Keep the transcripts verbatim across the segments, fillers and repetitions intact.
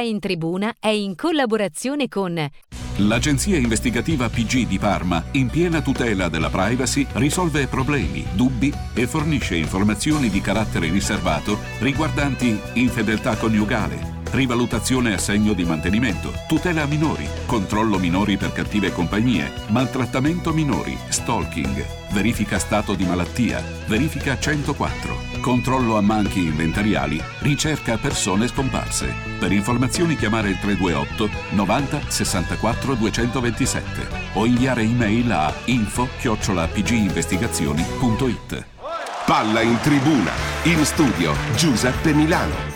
in Tribuna è in collaborazione con l'agenzia investigativa P G di Parma, in piena tutela della privacy, risolve problemi, dubbi e fornisce informazioni di carattere riservato riguardanti infedeltà coniugale, rivalutazione assegno di mantenimento, tutela minori, controllo minori per cattive compagnie, maltrattamento minori, stalking, verifica stato di malattia, verifica centoquattro, controllo ammanchi inventariali, ricerca persone scomparse. Per informazioni chiamare il tre due otto novanta sessantaquattro duecentoventisette o inviare email a info chiocciola pginvestigazioni punto it. Palla in tribuna, in studio Giuseppe Milano.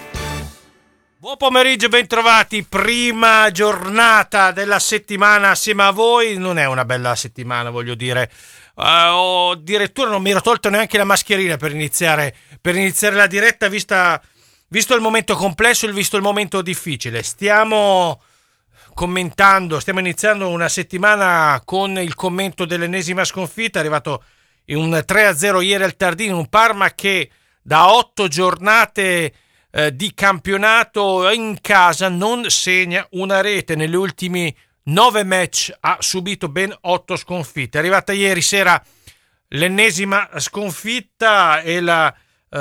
Buon pomeriggio, bentrovati, prima giornata della settimana assieme a voi. Non è una bella settimana, voglio dire, uh, o addirittura non mi ero tolto neanche la mascherina per iniziare, per iniziare la diretta, vista, visto il momento complesso e visto il momento difficile. Stiamo commentando, stiamo iniziando una settimana con il commento dell'ennesima sconfitta, è arrivato in un tre a zero ieri al Tardini, un Parma che da otto giornate Eh, di campionato in casa non segna una rete. Negli ultimi nove match ha subito ben otto sconfitte. È arrivata ieri sera l'ennesima sconfitta e la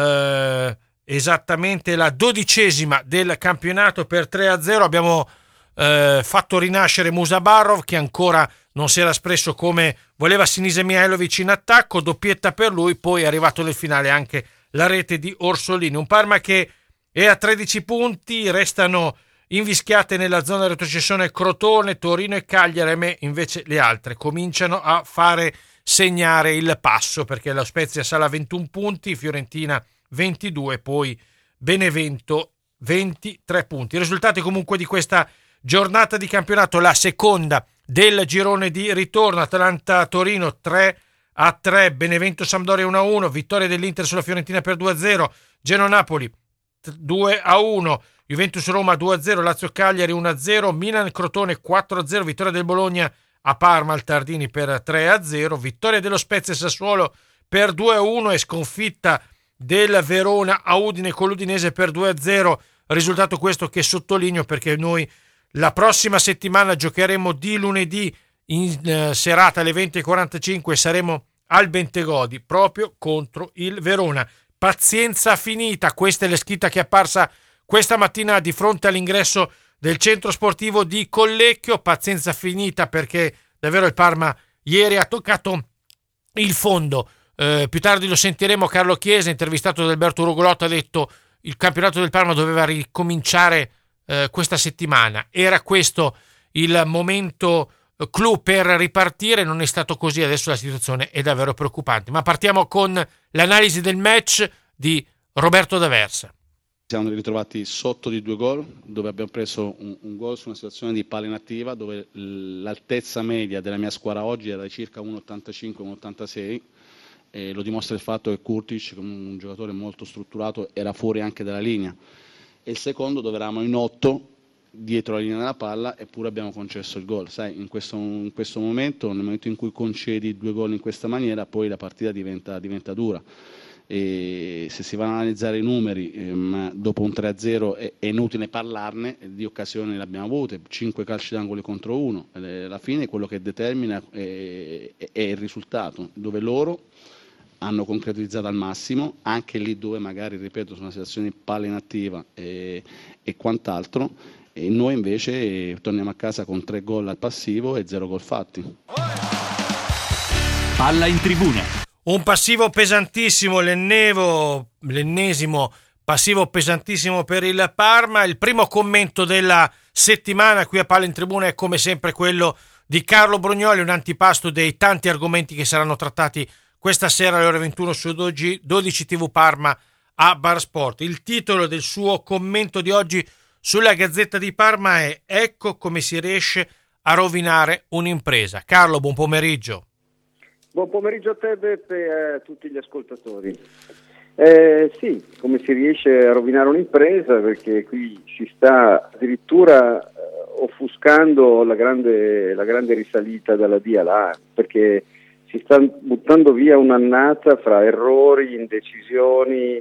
eh, esattamente la dodicesima del campionato per tre a zero. Abbiamo eh, fatto rinascere Musabarov, che ancora non si era espresso come voleva Sinisa Mihajlovic in attacco, doppietta per lui, poi è arrivato nel finale anche la rete di Orsolini. Un Parma che e a tredici punti, restano invischiate nella zona retrocessione Crotone, Torino e Cagliari, e invece le altre cominciano a fare segnare il passo, perché la Spezia sale a ventuno punti, Fiorentina ventidue, poi Benevento ventitré punti. I risultati comunque di questa giornata di campionato: la seconda del girone di ritorno, Atalanta-Torino tre a tre, Benevento-Sampdoria uno a uno, vittoria dell'Inter sulla Fiorentina per due a zero, Genoa-Napoli due a uno, Juventus-Roma due a zero, Lazio-Cagliari uno a zero, Milan-Crotone quattro a zero, vittoria del Bologna a Parma al Tardini per tre a zero, vittoria dello Spezia-Sassuolo per due a uno e sconfitta del Verona a Udine con l'Udinese per due a zero. Risultato questo che sottolineo perché noi la prossima settimana giocheremo di lunedì in eh, serata alle venti e quarantacinque, saremo al Bentegodi proprio contro il Verona. Pazienza finita, questa è la scritta che è apparsa questa mattina di fronte all'ingresso del centro sportivo di Collecchio. Pazienza finita perché davvero il Parma ieri ha toccato il fondo. Eh, più tardi lo sentiremo. Carlo Chiesa, intervistato da Alberto Rugolotta, ha detto il campionato del Parma doveva ricominciare eh, questa settimana. Era questo il momento clou per ripartire, non è stato così. Adesso la situazione è davvero preoccupante, ma partiamo con l'analisi del match di Roberto D'Aversa. Siamo ritrovati sotto di due gol, dove abbiamo preso un, un gol su una situazione di palla inattiva, dove l'altezza media della mia squadra oggi era di circa uno virgola ottantacinque uno virgola ottantasei, e lo dimostra il fatto che Kurtic, un giocatore molto strutturato, era fuori anche dalla linea. E il secondo dove eravamo in otto dietro la linea della palla, eppure abbiamo concesso il gol. Sai, in questo, in questo momento, nel momento in cui concedi due gol in questa maniera, poi la partita diventa, diventa dura. E se si vanno ad analizzare i numeri, ehm, dopo un tre a zero è, è inutile parlarne, di occasioni le abbiamo avute, cinque calci d'angolo contro uno. Alla fine quello che determina è, è, è il risultato, dove loro hanno concretizzato al massimo, anche lì dove magari, ripeto, sono situazioni di palla inattiva e, e quant'altro. E noi invece torniamo a casa con tre gol al passivo e zero gol fatti. Palla in tribuna. Un passivo pesantissimo, l'ennevo, l'ennesimo passivo pesantissimo per il Parma. Il primo commento della settimana qui a Palla in tribuna è come sempre quello di Carlo Brugnoli, un antipasto dei tanti argomenti che saranno trattati questa sera alle ore ventuno su dodici tivù Parma a Bar Sport. Il titolo del suo commento di oggi sulla Gazzetta di Parma è "Ecco come si riesce a rovinare un'impresa". Carlo, buon pomeriggio. Buon pomeriggio a te, Beppe, e a tutti gli ascoltatori. Eh, sì, come si riesce a rovinare un'impresa, perché qui si sta addirittura eh, offuscando la grande, la grande risalita dalla D là, perché si sta buttando via un'annata fra errori, indecisioni,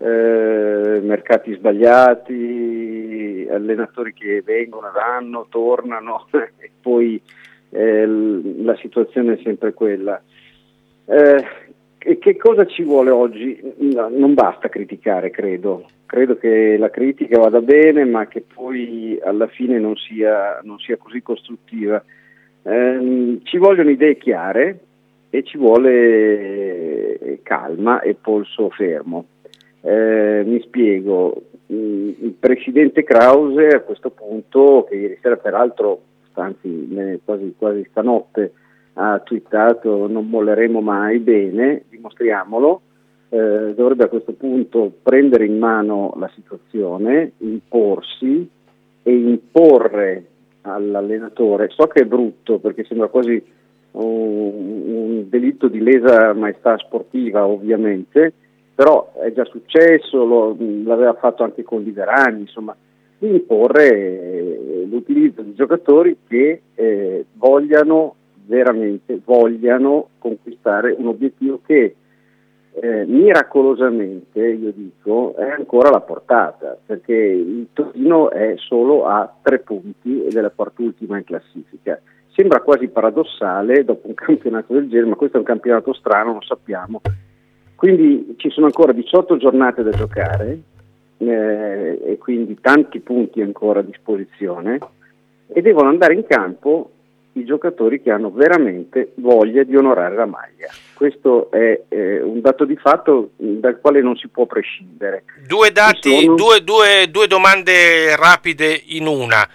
eh, mercati sbagliati, allenatori che vengono, vanno, tornano e poi eh, la situazione è sempre quella. Eh, che, che cosa ci vuole oggi? No, non basta criticare, credo. Credo che la critica vada bene, ma che poi alla fine non sia, non sia così costruttiva. Eh, ci vogliono idee chiare e ci vuole calma e polso fermo. Eh, mi spiego, il presidente Krause a questo punto, che ieri sera peraltro, anzi quasi, quasi stanotte, ha twittato non molleremo mai, bene, dimostriamolo, eh, dovrebbe a questo punto prendere in mano la situazione, imporsi e imporre all'allenatore, so che è brutto perché sembra quasi un, un delitto di lesa maestà sportiva ovviamente, però è già successo, lo, l'aveva fatto anche con Liverani, insomma, di imporre eh, l'utilizzo di giocatori che eh, vogliano veramente, vogliano conquistare un obiettivo che eh, miracolosamente, io dico, è ancora alla portata, perché il Torino è solo a tre punti ed è la quart'ultima in classifica. Sembra quasi paradossale dopo un campionato del genere, ma questo è un campionato strano, lo sappiamo. Quindi ci sono ancora diciotto giornate da giocare eh, e quindi tanti punti ancora a disposizione e devono andare in campo i giocatori che hanno veramente voglia di onorare la maglia. Questo è eh, un dato di fatto dal quale non si può prescindere. Due dati, sono... due, due, due domande rapide in una.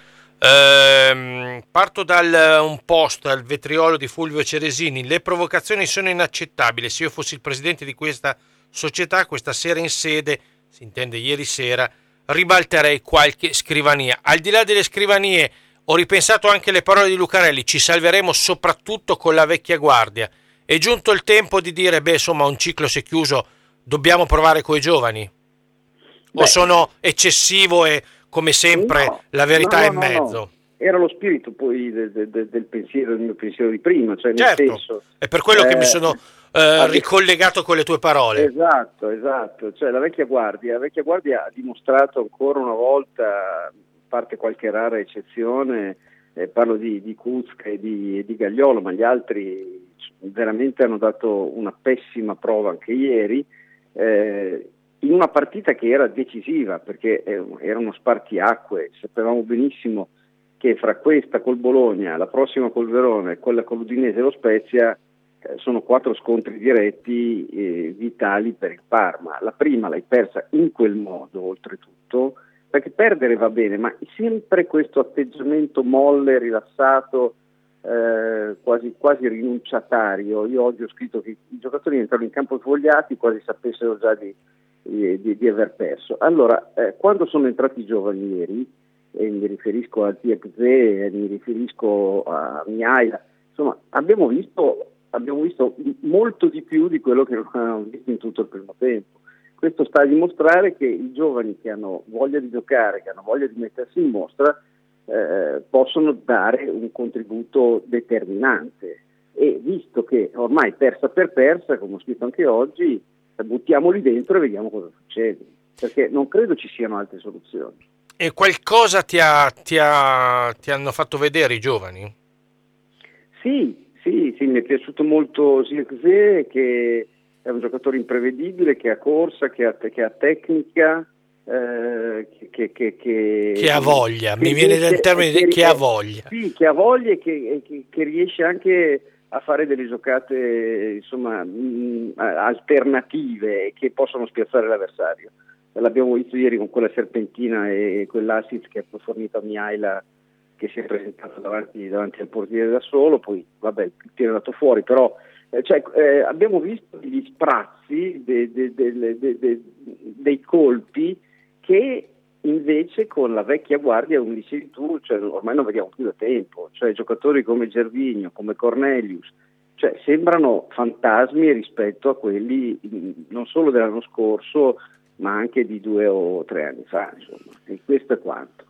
Ehm, parto da un post al vetriolo di Fulvio Ceresini. Le provocazioni sono inaccettabili. Se io fossi il presidente di questa società, questa sera in sede, si intende ieri sera, ribalterei qualche scrivania. Al di là delle scrivanie, ho ripensato anche alle parole di Lucarelli: ci salveremo soprattutto con la vecchia guardia. È giunto il tempo di dire, beh, insomma, un ciclo si è chiuso, dobbiamo provare coi giovani? Beh, o sono eccessivo e come sempre no, la verità no, è no, in mezzo? No. Era lo spirito poi del, del, del pensiero, del mio pensiero di prima, cioè nel certo, senso, è per quello eh, che mi sono eh, ricollegato con le tue parole. Esatto, esatto, cioè la vecchia guardia, la vecchia guardia ha dimostrato ancora una volta, a parte qualche rara eccezione, eh, parlo di, di Kuzka e di, di Gagliolo, ma gli altri veramente hanno dato una pessima prova anche ieri, eh, in una partita che era decisiva, perché era uno spartiacque. Sapevamo benissimo che fra questa col Bologna, la prossima col Verona e quella con l'Udinese e lo Spezia eh, sono quattro scontri diretti eh, vitali per il Parma. La prima l'hai persa in quel modo, oltretutto, perché perdere va bene, ma sempre questo atteggiamento molle, rilassato, eh, quasi, quasi rinunciatario. Io oggi ho scritto che i giocatori entrano in campo svogliati, quasi sapessero già di, di, di aver perso. Allora, eh, quando sono entrati i giovani ieri, e mi riferisco a Tiepze, mi riferisco a Miaila, insomma, abbiamo visto, abbiamo visto molto di più di quello che non abbiamo visto in tutto il primo tempo. Questo sta a dimostrare che i giovani che hanno voglia di giocare, che hanno voglia di mettersi in mostra, eh, possono dare un contributo determinante. E visto che ormai persa per persa, come ho scritto anche oggi, buttiamoli dentro e vediamo cosa succede, perché non credo ci siano altre soluzioni. E qualcosa ti, ha, ti, ha, ti hanno fatto vedere i giovani? Sì, sì, sì, mi è piaciuto molto Zirkzee, che è un giocatore imprevedibile, che ha corsa, che ha, che ha tecnica, eh, che, che, che, che, che ha voglia, che mi viene riesce, del termine che, che ha voglia. Sì, che ha voglia e che, che, che riesce anche a fare delle giocate, insomma, mh, alternative che possono spiazzare l'avversario. L'abbiamo visto ieri con quella serpentina e quell'assist che ha fornito a Miaila, che si è presentato davanti, davanti al portiere da solo, poi vabbè il tiro è andato fuori, però eh, cioè, eh, abbiamo visto gli sprazzi de, de, de, de, de, dei colpi che invece con la vecchia guardia, come dicevi tu, cioè, ormai non vediamo più da tempo, cioè giocatori come Gervinho, come Cornelius, cioè sembrano fantasmi rispetto a quelli non solo dell'anno scorso, ma anche di due o tre anni fa, insomma, e questo è quanto.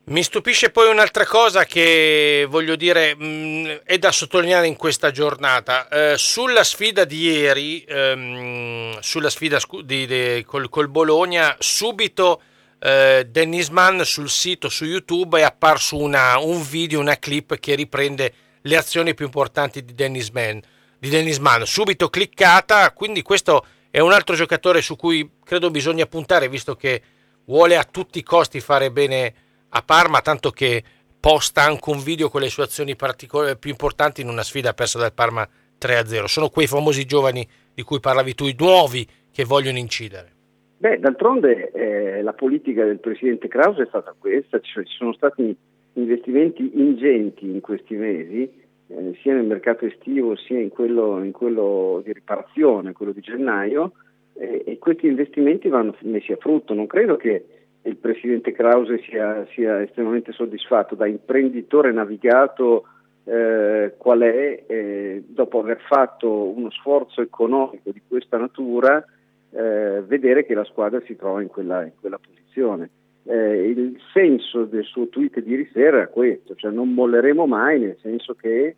Mi stupisce poi un'altra cosa che voglio dire mh, è da sottolineare in questa giornata. Eh, sulla sfida di ieri, ehm, sulla sfida scu- di, di, col, col Bologna, subito eh, Dennis Mann sul sito, su YouTube, è apparso una, un video, una clip che riprende le azioni più importanti di Dennis Mann, di Dennis Mann. Subito cliccata, quindi questo è un altro giocatore su cui credo bisogna puntare, visto che vuole a tutti i costi fare bene a Parma, tanto che posta anche un video con le sue azioni particol- più importanti in una sfida persa dal Parma tre a zero. Sono quei famosi giovani di cui parlavi tu, i nuovi che vogliono incidere. Beh, d'altronde eh, la politica del presidente Krause è stata questa, cioè ci sono stati investimenti ingenti in questi mesi, eh, sia nel mercato estivo sia in quello, in quello di riparazione, quello di gennaio, eh, e questi investimenti vanno messi a frutto. Non credo che il presidente Krause sia, sia estremamente soddisfatto. Da imprenditore navigato eh, qual è, eh, dopo aver fatto uno sforzo economico di questa natura, eh, vedere che la squadra si trova in quella, in quella posizione. Eh, il senso del suo tweet di ieri sera è questo, cioè non molleremo mai, nel senso che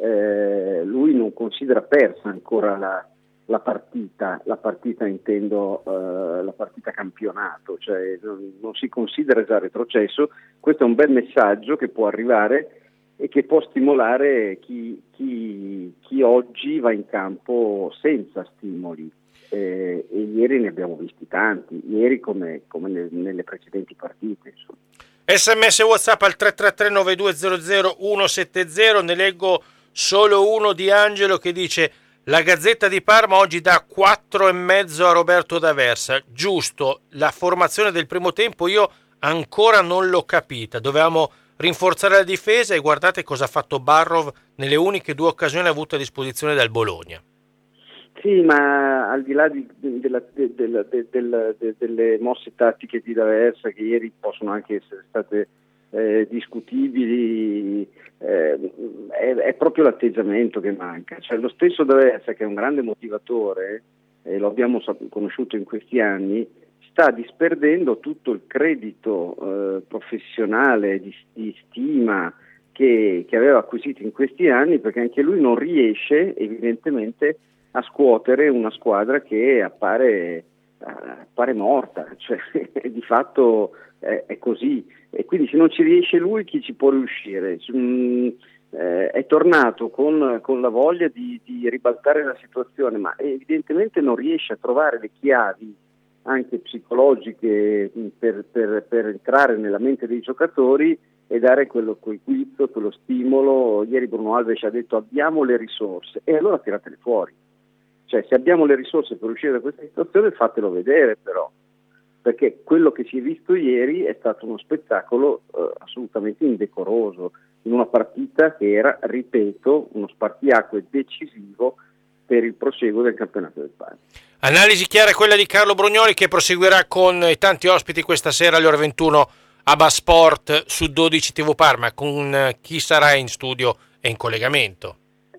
eh, lui non considera persa ancora la la partita, la partita intendo uh, la partita campionato, cioè non, non si considera già retrocesso. Questo è un bel messaggio che può arrivare e che può stimolare chi, chi, chi oggi va in campo senza stimoli, eh, e ieri ne abbiamo visti tanti, ieri come, come ne, nelle precedenti partite. Insomma. Sms WhatsApp al tre tre tre nove due zero zero uno sette zero, ne leggo solo uno di Angelo che dice: la Gazzetta di Parma oggi dà quattro e mezzo a Roberto D'Aversa. Giusto, la formazione del primo tempo io ancora non l'ho capita. Dovevamo rinforzare la difesa e guardate cosa ha fatto Barrov nelle uniche due occasioni avute a disposizione dal Bologna. Sì, ma al di là di, della, della, della, della, delle mosse tattiche di D'Aversa, che ieri possono anche essere state eh, discutibili, eh, è, è proprio l'atteggiamento che manca. Cioè lo stesso D'Aversa, che è un grande motivatore, e eh, lo abbiamo conosciuto in questi anni, sta disperdendo tutto il credito eh, professionale, di, di stima che, che aveva acquisito in questi anni, perché anche lui non riesce evidentemente a scuotere una squadra che appare, appare morta, cioè di fatto è, è così, e quindi se non ci riesce lui, chi ci può riuscire? Mm, eh, è tornato con, con la voglia di, di ribaltare la situazione, ma evidentemente non riesce a trovare le chiavi anche psicologiche per, per, per entrare nella mente dei giocatori e dare quello, quel guizzo, quello stimolo. Ieri Bruno Alves ha detto: abbiamo le risorse, e allora tiratele fuori. Cioè, se abbiamo le risorse per uscire da questa situazione, fatelo vedere però, perché quello che si è visto ieri è stato uno spettacolo eh, assolutamente indecoroso, in una partita che era, ripeto, uno spartiacque decisivo per il proseguo del campionato del Parma. Analisi chiara quella di Carlo Brugnoli, che proseguirà con i tanti ospiti questa sera alle ore ventuno a Basport su dodici tivù Parma, con chi sarà in studio e in collegamento.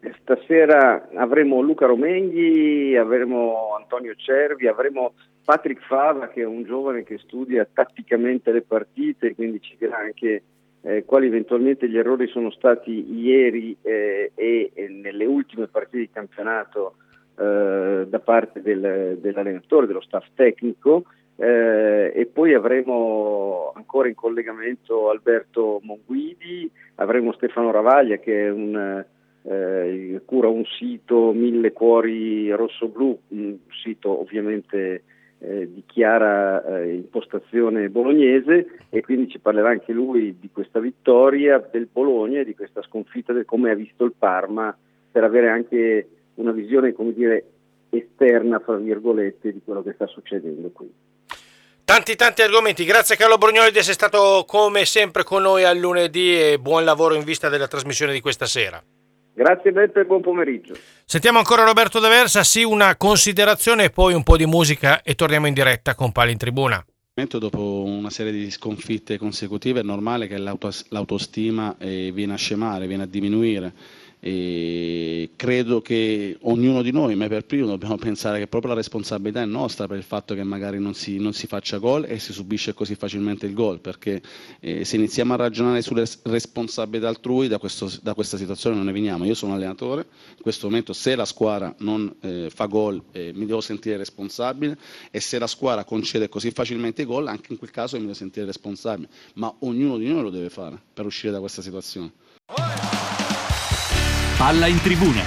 Stasera avremo Luca Romenghi, avremo Antonio Cervi, avremo Patrick Fava, che è un giovane che studia tatticamente le partite, quindi ci dirà anche eh, quali eventualmente gli errori sono stati ieri eh, e, e nelle ultime partite di campionato eh, da parte del, dell'allenatore, dello staff tecnico, eh, e poi avremo ancora in collegamento Alberto Monguidi, avremo Stefano Ravaglia, che è un Eh, cura un sito Mille Cuori Rosso-Blu, un sito ovviamente eh, di chiara eh, impostazione bolognese, e quindi ci parlerà anche lui di questa vittoria del Bologna e di questa sconfitta, del come ha visto il Parma, per avere anche una visione, come dire, esterna, fra virgolette, di quello che sta succedendo qui. Tanti tanti argomenti. Grazie Carlo Brugnoli di essere stato come sempre con noi al lunedì, e buon lavoro in vista della trasmissione di questa sera. Grazie Beppe, buon pomeriggio. Sentiamo ancora Roberto D'Aversa, sì, una considerazione e poi un po' di musica e torniamo in diretta con Pali in Tribuna. Dopo una serie di sconfitte consecutive è normale che l'autos- l'autostima eh, viene a scemare, viene a diminuire, E credo che ognuno di noi, me per primo, dobbiamo pensare che proprio la responsabilità è nostra per il fatto che magari non si, non si faccia gol e si subisce così facilmente il gol, perché eh, se iniziamo a ragionare sulle responsabilità altrui da, questo, da questa situazione non ne veniamo. Io sono allenatore, in questo momento se la squadra non eh, fa gol eh, mi devo sentire responsabile, e se la squadra concede così facilmente i gol, anche in quel caso mi devo sentire responsabile, ma ognuno di noi lo deve fare per uscire da questa situazione. Palla in tribuna.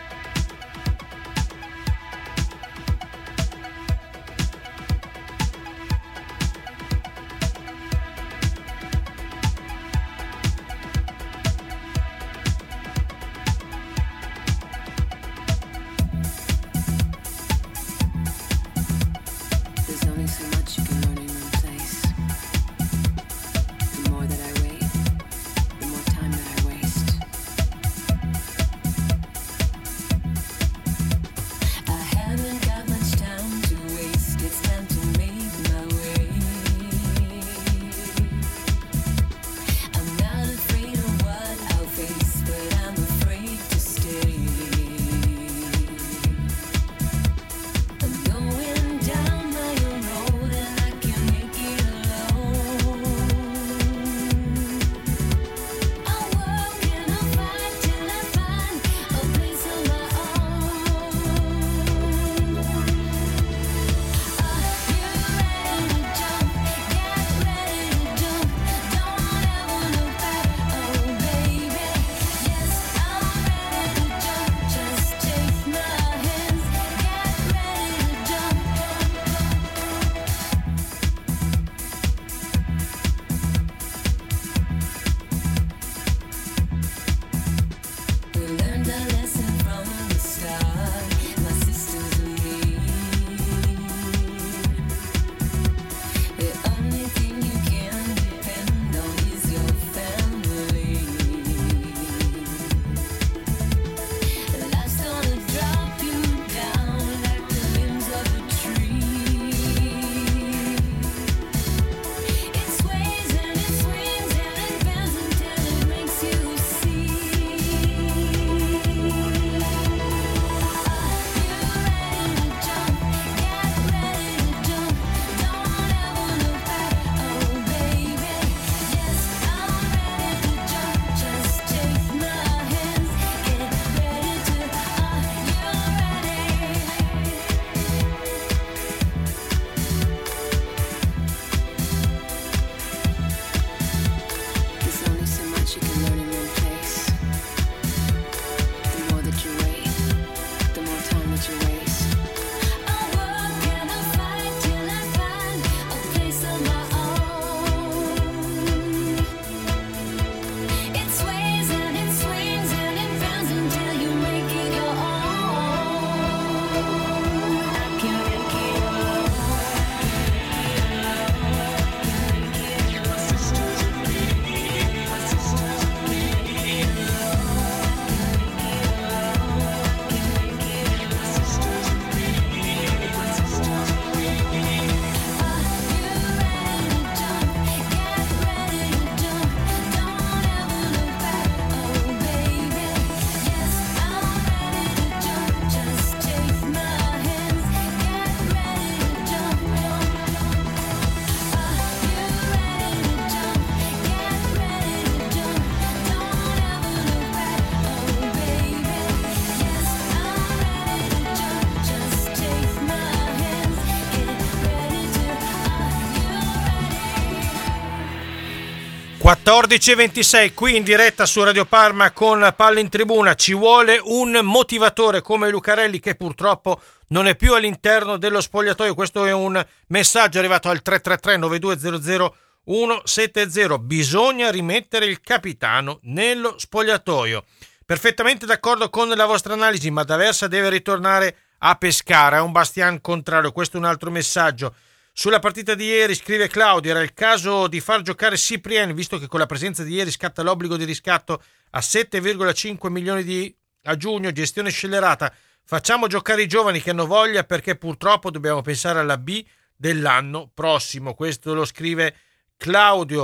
quattordici e ventisei qui in diretta su Radio Parma con Palla in Tribuna. Ci vuole un motivatore come Lucarelli, che purtroppo non è più all'interno dello spogliatoio. Questo è un messaggio arrivato al tre tre tre nove due zero zero uno sette zero. Bisogna rimettere il capitano nello spogliatoio. Perfettamente d'accordo con la vostra analisi, ma D'Aversa deve ritornare a Pescara, è un Bastian contrario. Questo è un altro messaggio. Sulla partita di ieri scrive Claudio: era il caso di far giocare Cyprien, visto che con la presenza di ieri scatta l'obbligo di riscatto a sette virgola cinque milioni di a giugno, gestione scellerata. Facciamo giocare i giovani che hanno voglia, perché purtroppo dobbiamo pensare alla B dell'anno prossimo. Questo lo scrive Claudio.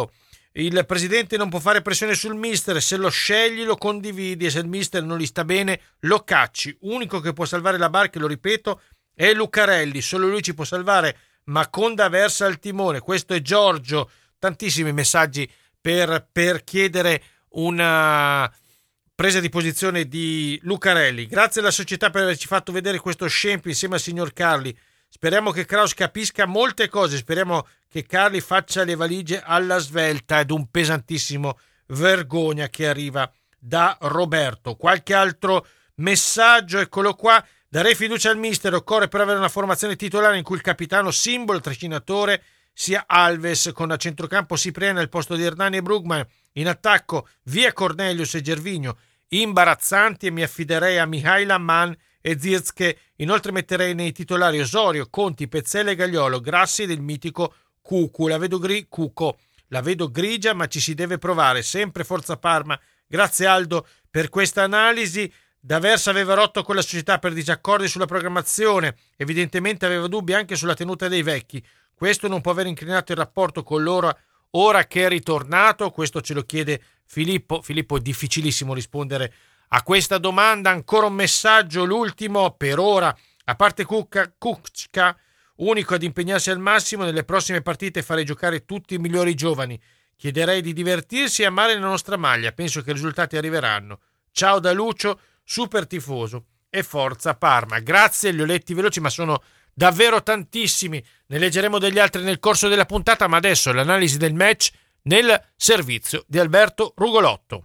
il presidente non può fare pressione sul mister, se lo scegli lo condividi e se il mister non gli sta bene lo cacci. Unico che può salvare la barca, lo ripeto, è Lucarelli, solo lui ci può salvare, Maconda versa al timone. Questo è Giorgio. Tantissimi messaggi per, per chiedere una presa di posizione di Lucarelli. Grazie alla società per averci fatto vedere questo scempio insieme al signor Carli. Speriamo che Kraus capisca molte cose, speriamo che Carli faccia le valigie alla svelta. Ed un pesantissimo vergogna che arriva da Roberto. Qualche altro messaggio, eccolo qua. Darei fiducia al mister, occorre per avere una formazione titolare in cui il capitano simbolo trascinatore sia Alves, con a centrocampo Cipriani al posto di Hernani e Brugman, in attacco via Cornelius e Gervinho imbarazzanti, e mi affiderei a Mihail Mann e Zirkzee. Inoltre metterei nei titolari Osorio, Conti, Pezzella e Gagliolo, Grassi del mitico Cucu. La vedo gri- Cuco. La vedo grigia, ma ci si deve provare. Sempre forza Parma. Grazie Aldo per questa analisi. D'Aversa aveva rotto con la società per disaccordi sulla programmazione, evidentemente aveva dubbi anche sulla tenuta dei vecchi. Questo non può aver incrinato il rapporto con loro ora che è ritornato. Questo ce lo chiede Filippo. Filippo, è difficilissimo rispondere a questa domanda. Ancora un messaggio, l'ultimo per ora. A parte Kuka, Kuczka, unico ad impegnarsi al massimo, nelle prossime partite farei giocare tutti i migliori giovani. Chiederei di divertirsi e amare la nostra maglia. Penso che i risultati arriveranno. Ciao da Lucio, super tifoso, e forza Parma. Grazie, li ho letti veloci ma sono davvero tantissimi. Ne leggeremo degli altri nel corso della puntata, ma adesso l'analisi del match nel servizio di Alberto Rugolotto.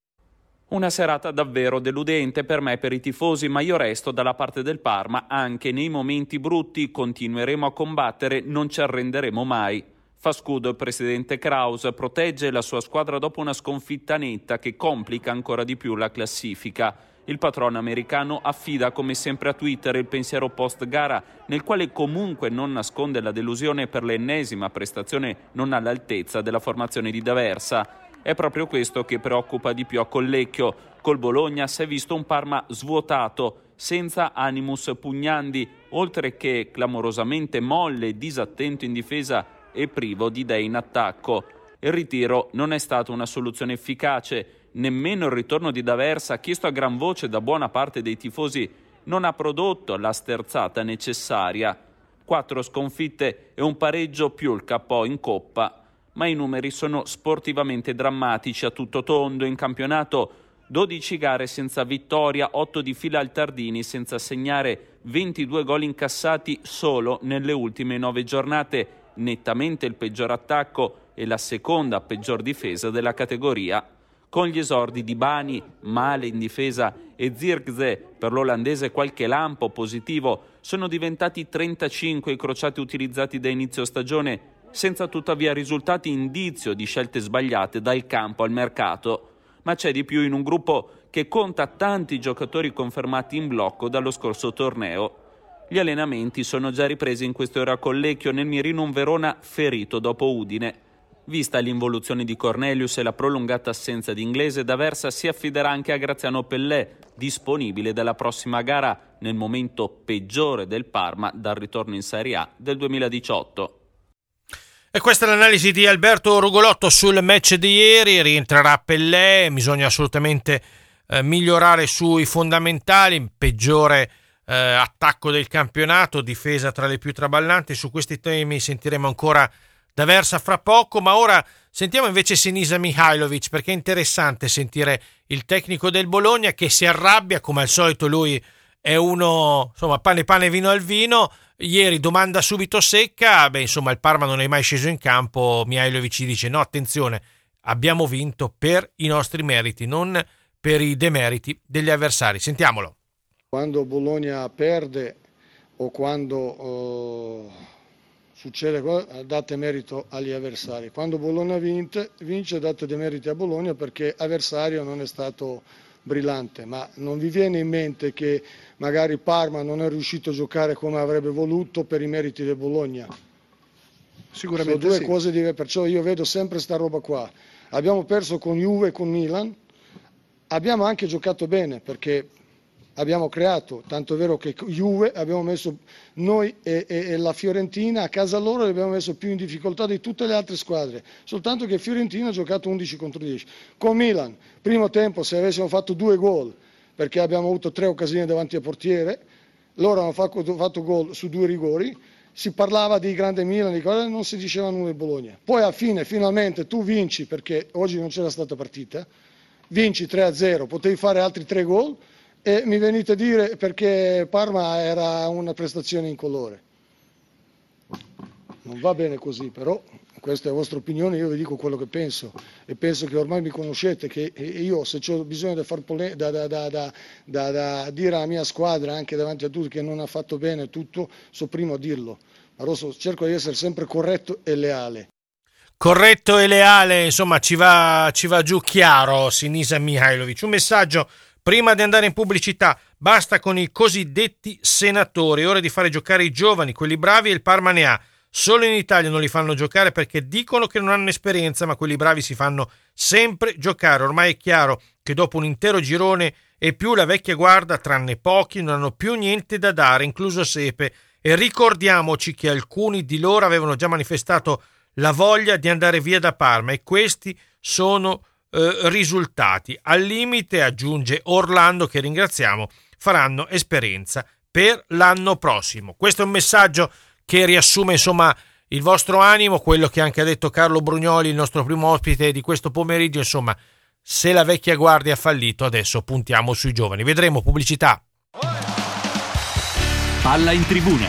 Una serata davvero deludente per me e per i tifosi, ma io resto dalla parte del Parma. Anche nei momenti brutti continueremo a combattere, non ci arrenderemo mai. Fa scudo il presidente Kraus, protegge la sua squadra dopo una sconfitta netta che complica ancora di più la classifica. Il patrono americano affida come sempre a Twitter il pensiero post-gara, nel quale comunque non nasconde la delusione per l'ennesima prestazione non all'altezza della formazione di D'Aversa. È proprio questo che preoccupa di più a Collecchio. Col Bologna si è visto un Parma svuotato, senza animus pugnandi, oltre che clamorosamente molle, disattento in difesa e privo di idee in attacco. Il ritiro non è stata una soluzione efficace. Nemmeno il ritorno di D'Aversa, chiesto a gran voce da buona parte dei tifosi, non ha prodotto la sterzata necessaria. Quattro sconfitte e un pareggio più il K O in Coppa, ma i numeri sono sportivamente drammatici a tutto tondo. In campionato dodici gare senza vittoria, otto di fila al Tardini senza segnare, ventidue gol incassati solo nelle ultime nove giornate, nettamente il peggior attacco e la seconda peggior difesa della categoria. Con gli esordi di Bani, male in difesa, e Zirkzee, per l'olandese qualche lampo positivo, sono diventati trentacinque i crociati utilizzati da inizio stagione, senza tuttavia risultati indizio di scelte sbagliate dal campo al mercato. Ma c'è di più in un gruppo che conta tanti giocatori confermati in blocco dallo scorso torneo. Gli allenamenti sono già ripresi in queste ore a Collecchio, nel mirino un Verona ferito dopo Udine. Vista l'involuzione di Cornelius e la prolungata assenza di Inglese, D'Aversa si affiderà anche a Graziano Pellè, disponibile dalla prossima gara nel momento peggiore del Parma dal ritorno in Serie A del duemiladiciotto. E questa è l'analisi di Alberto Rugolotto sul match di ieri. Rientrerà Pellè, bisogna assolutamente eh, migliorare sui fondamentali, peggiore eh, attacco del campionato, difesa tra le più traballanti. Su questi temi sentiremo ancora D'Aversa fra poco, ma ora sentiamo invece Sinisa Mihajlovic, perché è interessante sentire il tecnico del Bologna che si arrabbia, come al solito lui è uno, insomma, pane pane vino al vino. Ieri domanda subito secca, beh insomma il Parma non è mai sceso in campo. Mihajlovic ci dice no, attenzione, abbiamo vinto per i nostri meriti, non per i demeriti degli avversari. Sentiamolo. Quando Bologna perde o quando uh, succede cosa, date merito agli avversari. Quando Bologna vince, vince date dei meriti a Bologna perché avversario non è stato brillante, ma non vi viene in mente che magari Parma non è riuscito a giocare come avrebbe voluto per i meriti del Bologna? Sicuramente sono due sì. Cose diverse, perciò io vedo sempre sta roba qua. Abbiamo perso con Juve e con Milan, abbiamo anche giocato bene perché abbiamo creato, tanto è vero che Juve abbiamo messo noi e, e, e la Fiorentina a casa loro li abbiamo messo più in difficoltà di tutte le altre squadre, soltanto che Fiorentina ha giocato undici contro dieci. Con Milan, primo tempo, se avessimo fatto due gol, perché abbiamo avuto tre occasioni davanti al portiere, loro hanno fatto, fatto gol su due rigori, si parlava di grande Milan, di cose, non si diceva nulla di Bologna. Poi alla fine, finalmente, tu vinci, perché oggi non c'era stata partita, vinci tre a zero, potevi fare altri tre gol, e mi venite a dire perché Parma era una prestazione incolore. Non va bene così, però questa è la vostra opinione, io vi dico quello che penso e penso che ormai mi conoscete, che io se ho bisogno di far pole- da, da, da, da, da, da dire alla mia squadra anche davanti a tutti che non ha fatto bene tutto, so primo a dirlo, ma so, cerco di essere sempre corretto e leale. Corretto e leale, insomma ci va, ci va giù chiaro Sinisa Mihajlovic. Un messaggio prima di andare in pubblicità: basta con i cosiddetti senatori, è ora di fare giocare i giovani, quelli bravi, e il Parma ne ha. Solo in Italia non li fanno giocare perché dicono che non hanno esperienza, ma quelli bravi si fanno sempre giocare. Ormai è chiaro che dopo un intero girone e più la vecchia guardia, tranne pochi, non hanno più niente da dare, incluso Sepe. E ricordiamoci che alcuni di loro avevano già manifestato la voglia di andare via da Parma e questi sono eh, risultati. Al limite, aggiunge Orlando, che ringraziamo, faranno esperienza per l'anno prossimo. Questo è un messaggio che riassume insomma il vostro animo, quello che anche ha detto Carlo Brugnoli, il nostro primo ospite di questo pomeriggio. Insomma, se la vecchia guardia ha fallito, adesso puntiamo sui giovani. Vedremo. Pubblicità. Palla in tribuna.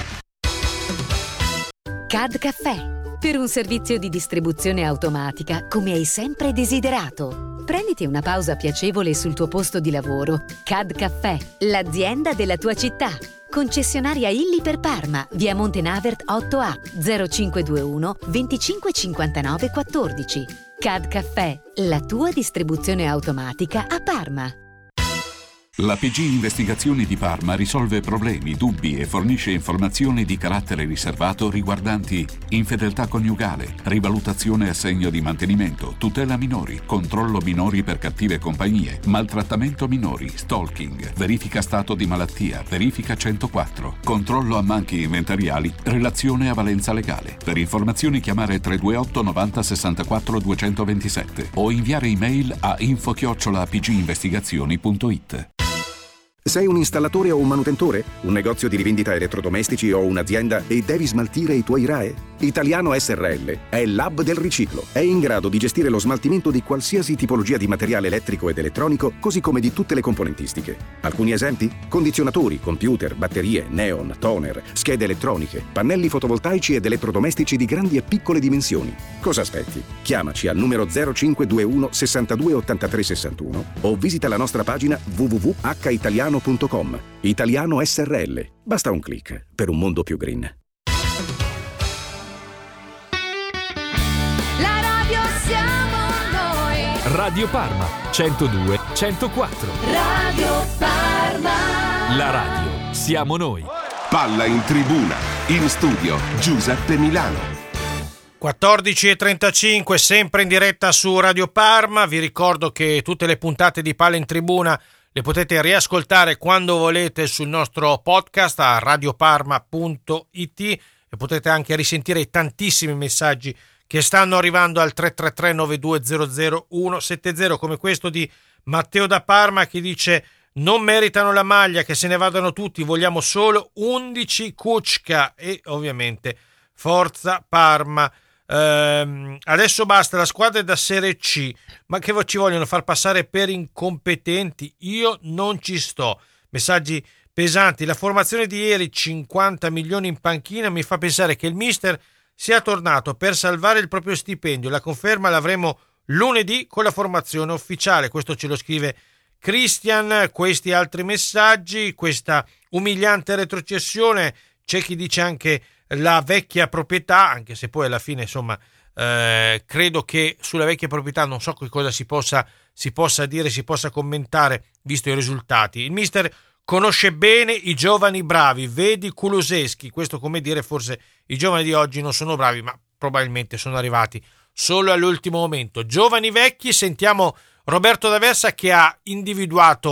C A D Caffè, per un servizio di distribuzione automatica come hai sempre desiderato. Prenditi una pausa piacevole sul tuo posto di lavoro. C A D Caffè, l'azienda della tua città. Concessionaria Illy per Parma, via Montenavert otto A, zero cinque due uno venticinque cinquantanove quattordici. C A D Caffè, la tua distribuzione automatica a Parma. La P G Investigazioni di Parma risolve problemi, dubbi e fornisce informazioni di carattere riservato riguardanti infedeltà coniugale, rivalutazione assegno di mantenimento, tutela minori, controllo minori per cattive compagnie, maltrattamento minori, stalking, verifica stato di malattia, verifica centoquattro, controllo a manchi inventariali, relazione a valenza legale. Per informazioni chiamare tre due otto novanta sessantaquattro duecentoventisette o inviare email a info chiocciola p g investigazioni punto it. Sei un installatore o un manutentore? Un negozio di rivendita elettrodomestici o un'azienda e devi smaltire i tuoi R A E? Italiano S R L è il lab del riciclo. È in grado di gestire lo smaltimento di qualsiasi tipologia di materiale elettrico ed elettronico, così come di tutte le componentistiche. Alcuni esempi? Condizionatori, computer, batterie, neon, toner, schede elettroniche, pannelli fotovoltaici ed elettrodomestici di grandi e piccole dimensioni. Cosa aspetti? Chiamaci al numero zero cinque due uno sessantadue ottantatré sessantuno o visita la nostra pagina w w w punto h italiano punto com. Italiano S R L. Basta un click per un mondo più green. La radio siamo noi. Radio Parma centodue centoquattro. Radio Parma. La radio siamo noi. Palla in tribuna. In studio Giuseppe Milano. quattordici e trentacinque, sempre in diretta su Radio Parma. Vi ricordo che tutte le puntate di Palla in Tribuna le potete riascoltare quando volete sul nostro podcast a radioparma punto it e potete anche risentire i tantissimi messaggi che stanno arrivando al tre tre tre nove due zero zero uno sette zero, come questo di Matteo da Parma che dice: non meritano la maglia, che se ne vadano tutti, vogliamo solo undici Kučka. E ovviamente forza Parma. Uh, adesso basta, la squadra è da Serie C, ma che ci vogliono far passare per incompetenti? Io non ci sto. Messaggi pesanti. La formazione di ieri, cinquanta milioni in panchina, mi fa pensare che il mister sia tornato per salvare il proprio stipendio. La conferma l'avremo lunedì con la formazione ufficiale. Questo ce lo scrive Christian. Questi altri messaggi, questa umiliante retrocessione. C'è chi dice anche la vecchia proprietà, anche se poi alla fine insomma eh, credo che sulla vecchia proprietà non so che cosa si possa, si possa dire, si possa commentare visto i risultati. Il mister conosce bene i giovani bravi, vedi Kulusevski. Questo come dire, forse i giovani di oggi non sono bravi, ma probabilmente sono arrivati solo all'ultimo momento. Giovani vecchi, sentiamo Roberto D'Aversa che ha individuato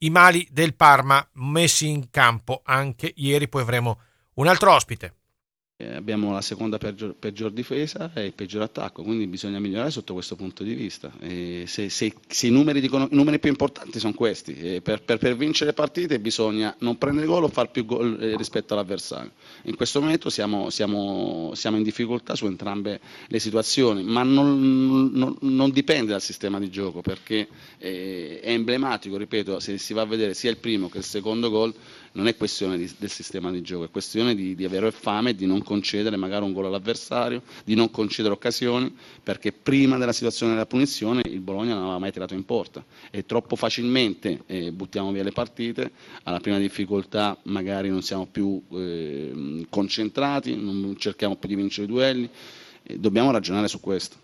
i mali del Parma messi in campo anche ieri. Poi avremo un altro ospite. Eh, abbiamo la seconda peggior, peggior difesa e il peggior attacco, quindi bisogna migliorare sotto questo punto di vista. E se, se, se i, numeri dicono, i numeri più importanti sono questi, e per, per, per vincere partite bisogna non prendere gol o far più gol eh, rispetto all'avversario. In questo momento siamo, siamo, siamo in difficoltà su entrambe le situazioni, ma non, non, non dipende dal sistema di gioco, perché eh, è emblematico, ripeto, se si va a vedere sia il primo che il secondo gol, non è questione di, del sistema di gioco, è questione di, di avere fame e di non concedere magari un gol all'avversario, di non concedere occasioni, perché prima della situazione della punizione il Bologna non aveva mai tirato in porta e troppo facilmente eh, buttiamo via le partite, alla prima difficoltà magari non siamo più eh, concentrati, non cerchiamo più di vincere i duelli, eh, dobbiamo ragionare su questo.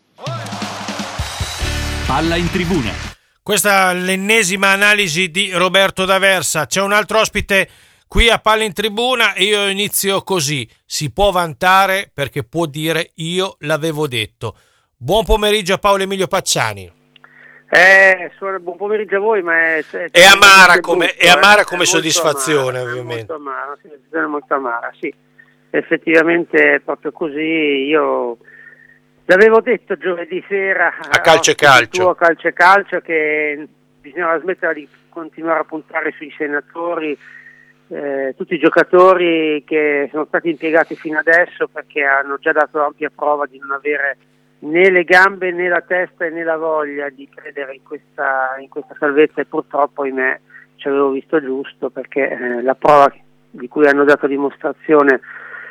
Palla in tribuna. Questa è l'ennesima analisi di Roberto D'Aversa. C'è un altro ospite qui a Palla in Tribuna e io inizio così. Si può vantare perché può dire io l'avevo detto. Buon pomeriggio a Paolo Emilio Pacciani. Eh, buon pomeriggio a voi, ma è, è, è amara come, brutto, è amara come è soddisfazione, amara, ovviamente. È molto amara, una sensazione molto amara, sì. Effettivamente è proprio così. Io l'avevo detto giovedì sera a calcio e calcio. A calcio e calcio che bisognava smettere di continuare a puntare sui senatori, eh, tutti i giocatori che sono stati impiegati fino adesso, perché hanno già dato ampia prova di non avere né le gambe né la testa né la voglia di credere in questa, in questa salvezza, e purtroppo ahimè ci avevo visto giusto, perché eh, la prova di cui hanno dato dimostrazione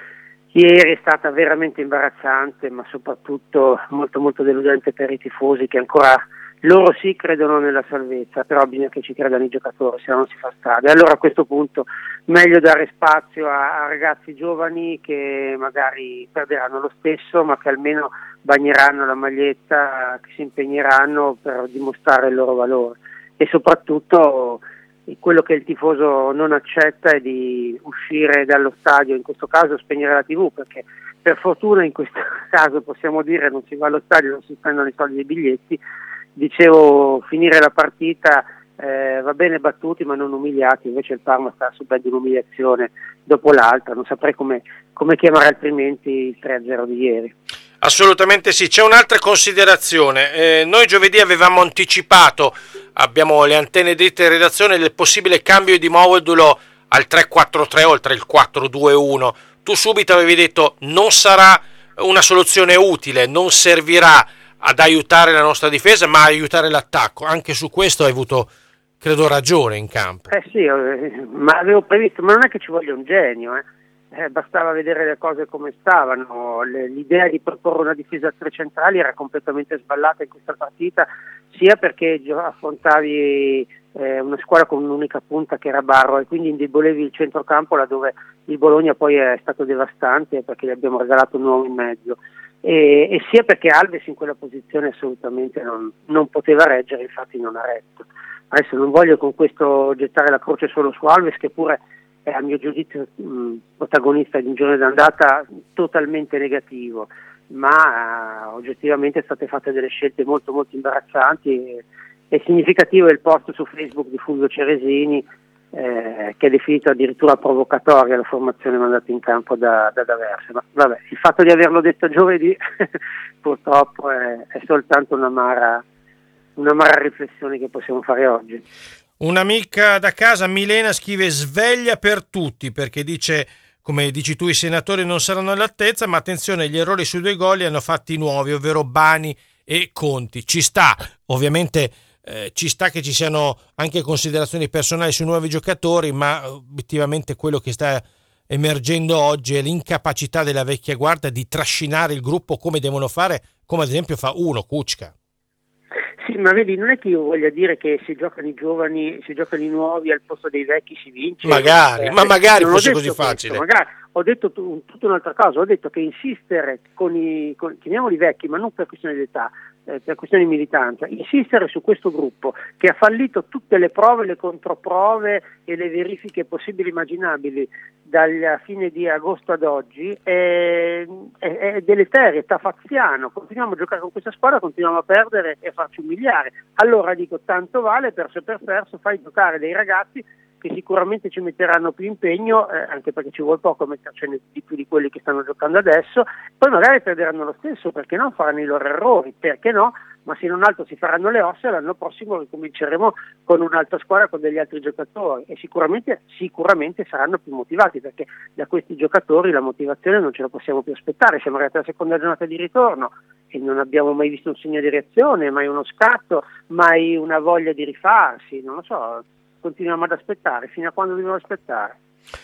ieri è stata veramente imbarazzante, ma soprattutto molto molto deludente per i tifosi, che ancora loro sì credono nella salvezza, però bisogna che ci credano i giocatori, se no non si fa strada. E allora a questo punto meglio dare spazio a, a ragazzi giovani che magari perderanno lo stesso, ma che almeno bagneranno la maglietta, che si impegneranno per dimostrare il loro valore. E soprattutto quello che il tifoso non accetta è di uscire dallo stadio, in questo caso spegnere la tivù, perché per fortuna in questo caso possiamo dire non si va allo stadio, non si spendono i soldi dei biglietti. Dicevo, finire la partita eh, va bene battuti ma non umiliati, invece il Parma sta subendo un'umiliazione dopo l'altra, non saprei come, come chiamare altrimenti il tre a zero di ieri. Assolutamente sì. C'è un'altra considerazione, eh, noi giovedì avevamo anticipato, abbiamo le antenne dritte in redazione, del possibile cambio di modulo al tre quattro tre oltre il quattro due uno. Tu subito avevi detto non sarà una soluzione utile, non servirà ad aiutare la nostra difesa ma aiutare l'attacco. Anche su questo hai avuto, credo, ragione in campo. Eh sì, eh, ma avevo previsto, ma non è che ci voglia un genio, eh. Eh, bastava vedere le cose come stavano. Le, l'idea di proporre una difesa a tre centrali era completamente sballata in questa partita, sia perché affrontavi eh, una squadra con un'unica punta che era Barro, e quindi indebolevi il centrocampo laddove il Bologna poi è stato devastante perché gli abbiamo regalato un uomo in mezzo, e, e sia perché Alves in quella posizione assolutamente non, non poteva reggere, infatti non ha retto. Adesso non voglio con questo gettare la croce solo su Alves, che pure è a mio giudizio mh, protagonista di un giorno d'andata totalmente negativo, ma uh, oggettivamente sono state fatte delle scelte molto molto imbarazzanti, e, e significativo è il post su Facebook di Fulvio Ceresini eh, che ha definito addirittura provocatoria la formazione mandata in campo da, da D'Aversa. Ma vabbè, il fatto di averlo detto giovedì purtroppo è, è soltanto un'amara, un'amara riflessione che possiamo fare oggi. Un'amica da casa, Milena, scrive sveglia per tutti, perché dice, come dici tu, i senatori non saranno all'altezza, ma attenzione, gli errori sui due gol li hanno fatti nuovi, ovvero Bani e Conti. Ci sta, ovviamente eh, ci sta che ci siano anche considerazioni personali sui nuovi giocatori, ma obiettivamente quello che sta emergendo oggi è l'incapacità della vecchia guardia di trascinare il gruppo come devono fare, come ad esempio fa uno, Kučka. Sì, ma vedi, non è che io voglia dire che se giocano i giovani, se giocano i nuovi al posto dei vecchi si vince. Magari, eh, ma magari fosse così facile. Magari. ho detto tu, tutta un'altra cosa, ho detto che insistere con i, con, chiamiamoli vecchi, ma non per questione di età, eh, per questione di militanza, insistere su questo gruppo che ha fallito tutte le prove, le controprove e le verifiche possibili e immaginabili dalla fine di agosto ad oggi è, è, è deleterio, è tafaziano. Continuiamo a giocare con questa squadra, continuiamo a perdere e a farci umiliare. Allora dico, tanto vale, perso per perso, fai giocare dei ragazzi che sicuramente ci metteranno più impegno, eh, anche perché ci vuole poco mettercene di più di quelli che stanno giocando adesso, poi magari perderanno lo stesso, perché no, faranno i loro errori, perché no, ma se non altro si faranno le ossa, l'anno prossimo ricominceremo con un'altra squadra, con degli altri giocatori, e sicuramente, sicuramente saranno più motivati, perché da questi giocatori la motivazione non ce la possiamo più aspettare. Siamo arrivati alla seconda giornata di ritorno e non abbiamo mai visto un segno di reazione, mai uno scatto, mai una voglia di rifarsi, non lo so. Continuiamo ad aspettare, fino a quando dobbiamo aspettare.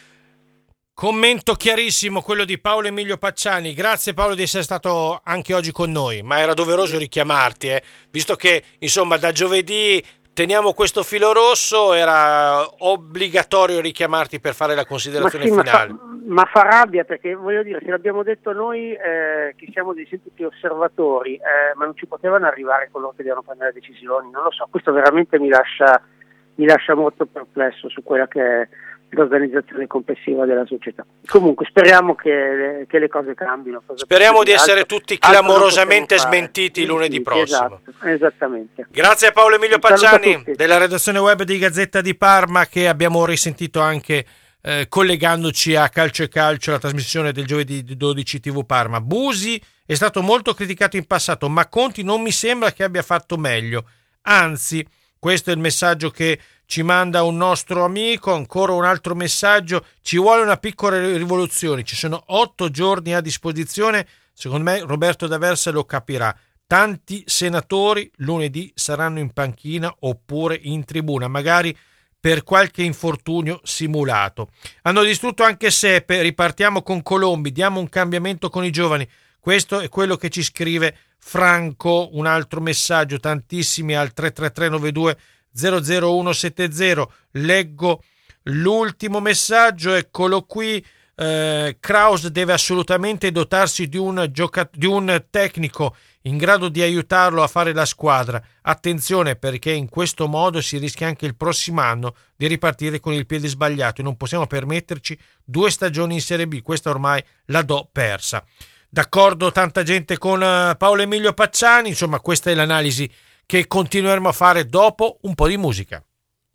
Commento chiarissimo quello di Paolo Emilio Pacciani. Grazie Paolo di essere stato anche oggi con noi, ma era doveroso richiamarti, eh? Visto che insomma da giovedì teniamo questo filo rosso, era obbligatorio richiamarti per fare la considerazione ma sì, finale. Ma fa, ma fa rabbia, perché voglio dire, se l'abbiamo detto noi eh, che siamo dei semplici osservatori, eh, ma non ci potevano arrivare coloro che devono prendere decisioni, non lo so, questo veramente mi lascia mi lascia molto perplesso su quella che è l'organizzazione complessiva della società. Comunque speriamo che, che le cose cambino. Speriamo di essere altro, tutti clamorosamente smentiti sì, lunedì sì, prossimo. Esatto, esattamente. Grazie a Paolo Emilio Pacciani della redazione web di Gazzetta di Parma, che abbiamo risentito anche eh, collegandoci a Calcio e Calcio, la trasmissione del giovedì dodici tivù Parma. Busi è stato molto criticato in passato, ma Conti non mi sembra che abbia fatto meglio, anzi. Questo è il messaggio che ci manda un nostro amico. Ancora un altro messaggio: ci vuole una piccola rivoluzione, ci sono otto giorni a disposizione, secondo me Roberto D'Aversa lo capirà. Tanti senatori lunedì saranno in panchina oppure in tribuna, magari per qualche infortunio simulato. Hanno distrutto anche Sepe, ripartiamo con Colombi, diamo un cambiamento con i giovani. Questo è quello che ci scrive Franco. Un altro messaggio, tantissimi al tre tre tre nove due zero zero uno sette zero. Leggo l'ultimo messaggio, eccolo qui. Eh, Kraus deve assolutamente dotarsi di un, gioca- di un tecnico in grado di aiutarlo a fare la squadra. Attenzione, perché in questo modo si rischia anche il prossimo anno di ripartire con il piede sbagliato e non possiamo permetterci due stagioni in Serie B. Questa ormai la do persa. D'accordo, tanta gente con Paolo Emilio Pacciani. Insomma, questa è l'analisi che continueremo a fare dopo un po' di musica.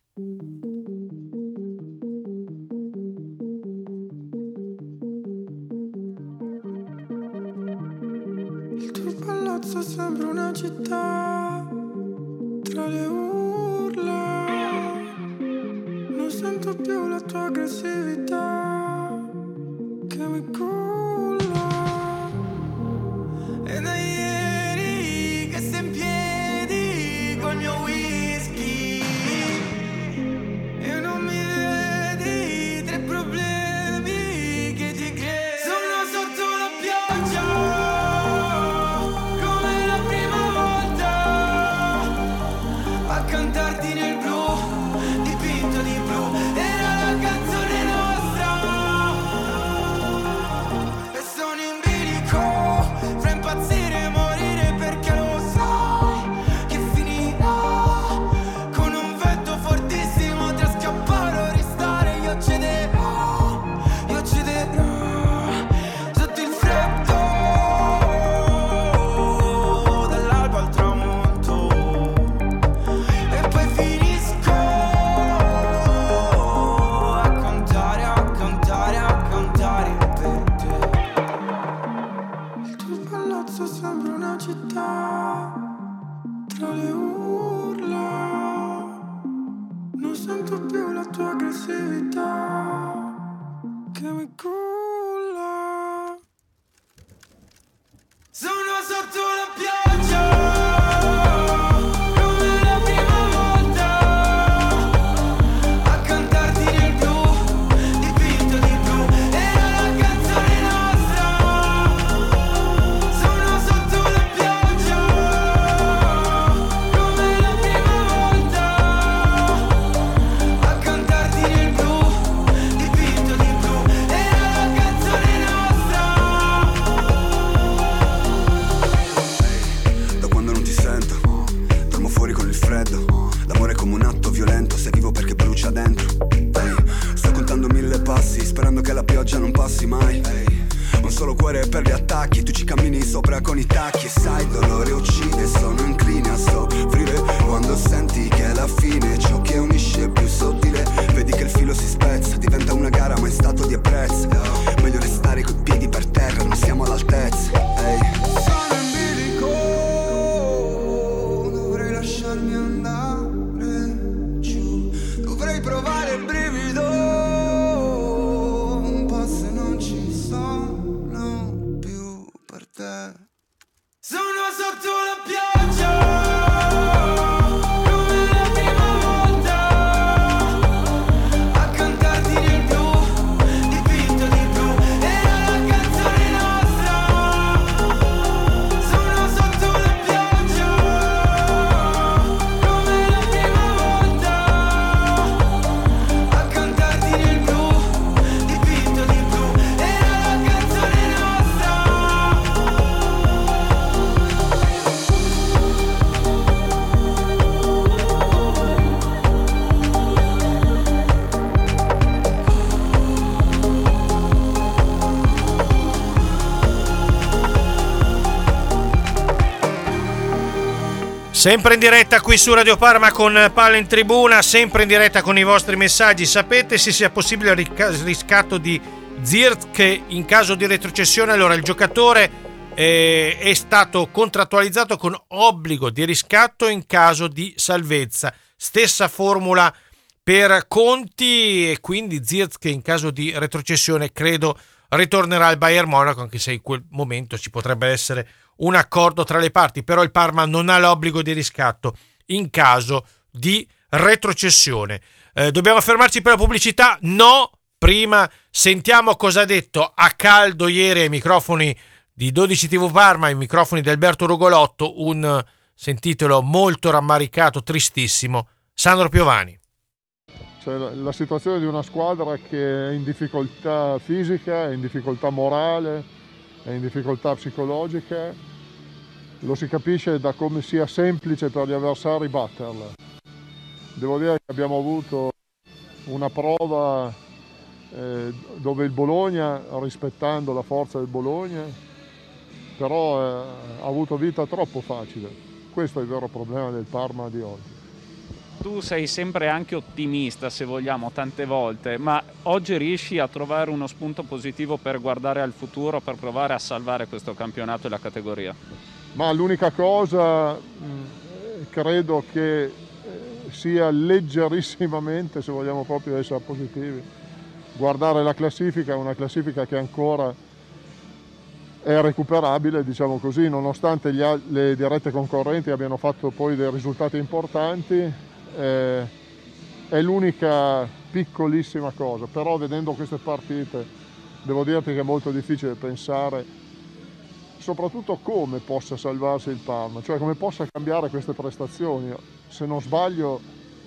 Il tuo palazzo sembra una città tra le urla, non sento più la tua aggressività che mi culla. E da ieri che sei in piedi col mio whisky e non mi vedi, tre problemi che ti crei. Sono sotto la pioggia come la prima volta, a cantarti nel blu, dipinto di blu, era la canzone nostra. E sono in bilico fra impazzire e morire, perché lo sai che finirà con un vento fortissimo tra scappare o restare. Io cederò, io cederò sotto il freddo dall'alba al tramonto, e poi finisco a contare, a contare, a contare per te. Il tuo palazzo sembra una città tra le urla, non sento più la tua aggressività che mi culla. Sono sotto la pioggia come la prima volta, a cantarti nel blu, dipinto di blu, era la canzone nostra. Sono sotto la pioggia come la prima volta, a cantarti nel blu, dipinto di blu, era la canzone pioggia non passi mai. Ehi, un solo cuore per gli attacchi, tu ci cammini sopra con i tacchi. E sai, il dolore uccide, sono incline a soffrire quando senti che è la fine. Ciò che unisce è più sottile, vedi che il filo si spezza, diventa una gara ma in stato di ebbrezza. Meglio restare coi piedi per terra, non siamo all'altezza. Ehi, sono in bilico, dovrei lasciarmi andare giù, dovrei provare il brivido, un po' se non ci sono più per te. Sono sotto la pioggia come la prima volta, a cantarti nel blu, dipinto di blu, era la canzone nostra. Sono sotto la pioggia come la prima volta, a cantarti nel blu, dipinto di blu, era la canzone nostra. Sempre in diretta qui su Radio Parma con Palla in Tribuna, sempre in diretta con i vostri messaggi. Sapete se sia possibile il rica- riscatto di Zirkzee in caso di retrocessione? Allora, il giocatore eh, è stato contrattualizzato con obbligo di riscatto in caso di salvezza. Stessa formula per Conti, e quindi Zirkzee in caso di retrocessione credo ritornerà al Bayern Monaco, anche se in quel momento ci potrebbe essere un accordo tra le parti, però il Parma non ha l'obbligo di riscatto in caso di retrocessione. Eh, dobbiamo fermarci per la pubblicità? No, prima sentiamo cosa ha detto a caldo ieri ai microfoni di dodici tivù Parma, ai microfoni di Alberto Rugolotto, un, sentitelo, molto rammaricato, tristissimo, Sandro Piovani. Cioè, la situazione di una squadra che è in difficoltà fisica, è in difficoltà morale, è in difficoltà psicologiche, lo si capisce da come sia semplice per gli avversari batterla. Devo dire che abbiamo avuto una prova eh, dove il Bologna, rispettando la forza del Bologna, però eh, ha avuto vita troppo facile. Questo è il vero problema del Parma di oggi. Tu sei sempre anche ottimista, se vogliamo, tante volte, ma oggi riesci a trovare uno spunto positivo per guardare al futuro, per provare a salvare questo campionato e la categoria? Ma l'unica cosa, mh, credo che eh, sia leggerissimamente, se vogliamo proprio essere positivi, guardare la classifica, una classifica che ancora è recuperabile, diciamo così, nonostante gli, le dirette concorrenti abbiano fatto poi dei risultati importanti. Eh, è l'unica piccolissima cosa, però vedendo queste partite devo dirti che è molto difficile pensare soprattutto come possa salvarsi il Parma, cioè come possa cambiare queste prestazioni. Se non sbaglio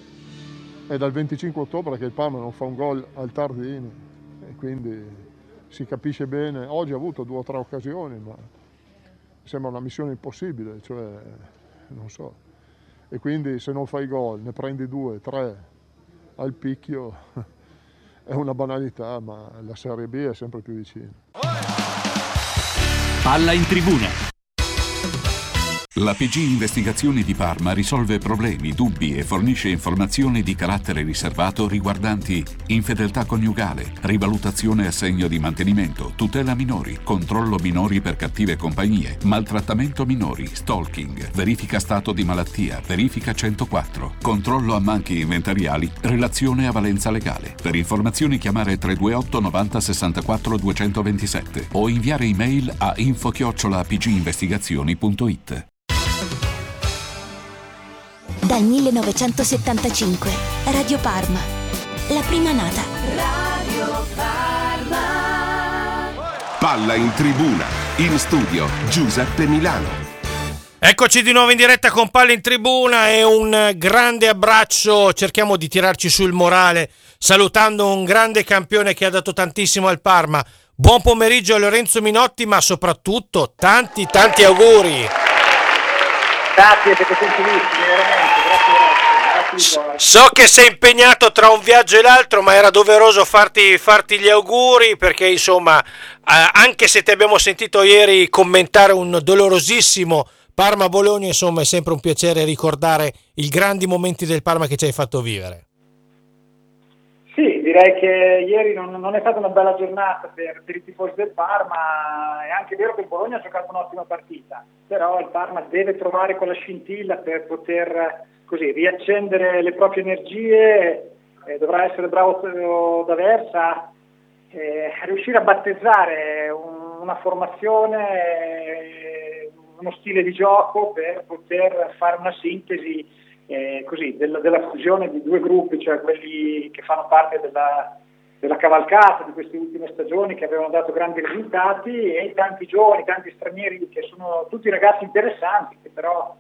è dal venticinque ottobre che il Parma non fa un gol al Tardini e quindi si capisce bene. Oggi ha avuto due o tre occasioni, ma sembra una missione impossibile, cioè non so. E quindi se non fai gol, ne prendi due, tre al picchio, è una banalità, ma la Serie B è sempre più vicina. Palla in Tribuna. La P G Investigazioni di Parma risolve problemi, dubbi e fornisce informazioni di carattere riservato riguardanti infedeltà coniugale, rivalutazione assegno di mantenimento, tutela minori, controllo minori per cattive compagnie, maltrattamento minori, stalking, verifica stato di malattia, verifica centoquattro, controllo a manchi inventariali, relazione a valenza legale. Per informazioni chiamare tre due otto novanta sessantaquattro duecentoventisette o inviare email a info chiocciola p g investigazioni punto it. Dal millenovecentosettantacinque, Radio Parma, la prima nata. Radio Parma. Palla in Tribuna, in studio Giuseppe Milano. Eccoci di nuovo in diretta con Palla in Tribuna e un grande abbraccio, cerchiamo di tirarci sul morale salutando un grande campione che ha dato tantissimo al Parma. Buon pomeriggio a Lorenzo Minotti, ma soprattutto tanti tanti auguri. Grazie, siete gentilissimi, veramente, grazie, grazie, So che sei impegnato tra un viaggio e l'altro, ma era doveroso farti, farti gli auguri, perché insomma, eh, anche se ti abbiamo sentito ieri commentare un dolorosissimo Parma-Bologna, insomma è sempre un piacere ricordare i grandi momenti del Parma che ci hai fatto vivere. Sì, direi che ieri non, non è stata una bella giornata per, per i tifosi del Parma. È anche vero che il Bologna ha giocato un'ottima partita, però il Parma deve trovare quella scintilla per poter così riaccendere le proprie energie, eh, dovrà essere bravo D'Aversa, eh, riuscire a battezzare un, una formazione, eh, uno stile di gioco per poter fare una sintesi Eh, così, della, della fusione di due gruppi, cioè quelli che fanno parte della, della cavalcata di queste ultime stagioni che avevano dato grandi risultati, e tanti giovani, tanti stranieri che sono tutti ragazzi interessanti, che però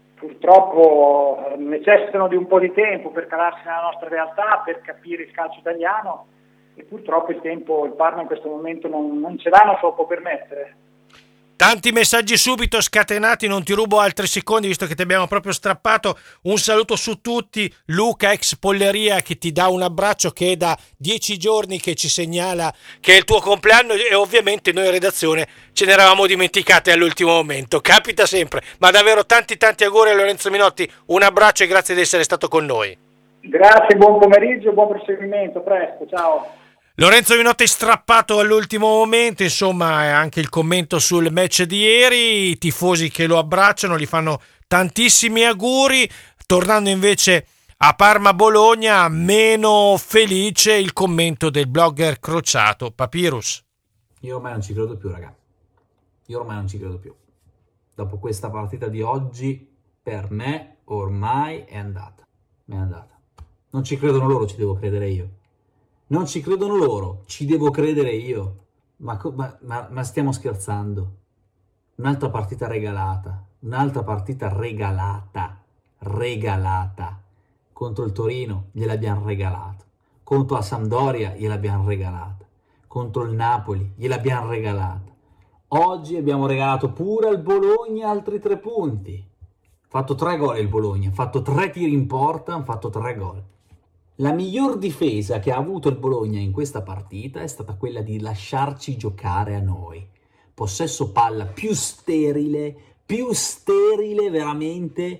purtroppo necessitano di un po' di tempo per calarsi nella nostra realtà, per capire il calcio italiano, e purtroppo il tempo il Parma in questo momento non, non ce l'ha, non se lo può permettere. Tanti messaggi subito scatenati, non ti rubo altri secondi visto che ti abbiamo proprio strappato. Un saluto su tutti, Luca ex Polleria che ti dà un abbraccio, che è da dieci giorni che ci segnala che è il tuo compleanno, e ovviamente noi in redazione ce ne eravamo dimenticate all'ultimo momento, capita sempre, ma davvero tanti tanti auguri a Lorenzo Minotti, un abbraccio e grazie di essere stato con noi. Grazie, buon pomeriggio, buon proseguimento, presto, ciao. Lorenzo Minotti strappato all'ultimo momento, insomma anche il commento sul match di ieri, i tifosi che lo abbracciano, gli fanno tantissimi auguri. Tornando invece a Parma-Bologna, meno felice il commento del blogger crociato Papyrus. Io ormai non ci credo più, raga, io ormai non ci credo più, dopo questa partita di oggi per me ormai è andata, è andata, non ci credono loro, ci devo credere io. Non ci credono loro, ci devo credere io. Ma, ma, ma, ma stiamo scherzando? Un'altra partita regalata, un'altra partita regalata, regalata. Contro il Torino gliel'abbiamo regalato, contro la Sampdoria gliel'abbiamo regalata, contro il Napoli gliel'abbiamo regalata. Oggi abbiamo regalato pure al Bologna altri tre punti. Ha fatto tre gol il Bologna, ha fatto tre tiri in porta, hanno fatto tre gol. La miglior difesa che ha avuto il Bologna in questa partita è stata quella di lasciarci giocare a noi. Possesso palla più sterile, più sterile veramente.